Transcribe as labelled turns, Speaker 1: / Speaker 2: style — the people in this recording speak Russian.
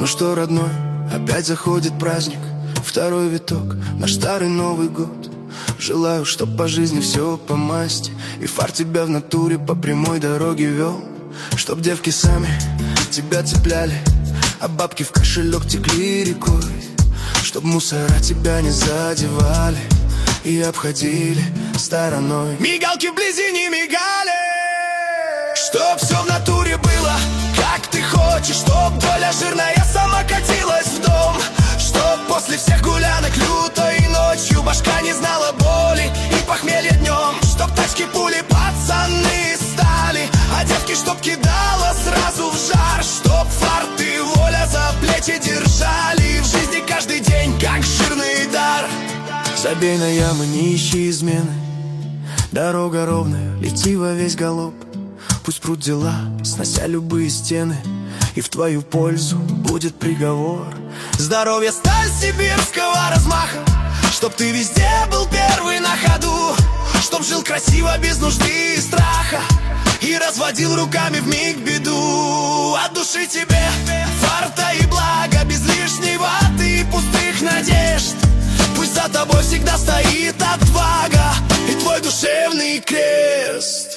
Speaker 1: Ну что, родной, опять заходит праздник, второй виток, наш старый Новый год. Желаю, чтоб по жизни все по масти, и фар тебя в натуре по прямой дороге вел. Чтоб девки сами тебя цепляли, а бабки в кошелек текли рекой. Чтоб мусора тебя не задевали и обходили стороной. Мигалки вблизи не мигали. Чтоб все в натуре было, как ты хочешь. Чтоб доля жирная сама катилась в дом. Чтоб после всех гулянок лютой ночью башка не знала боли и похмелья днем. Чтоб тачки пули пацаны стали, а девки чтоб кидала сразу в жар. Чтоб фарты воля за плечи держали в жизни каждый день, как жирный дар. Забей на ямы, не ищи измены, дорога ровная, лети во весь галоп. Пусть прут дела, снося любые стены, и в твою пользу будет приговор. Здоровье, сталь сибирского размаха, чтоб ты везде был первый на ходу. Чтоб жил красиво, без нужды и страха, и разводил руками вмиг беду. От души тебе фарта и блага, без лишней ваты и пустых надежд. Пусть за тобой всегда стоит отвага и твой душевный крест.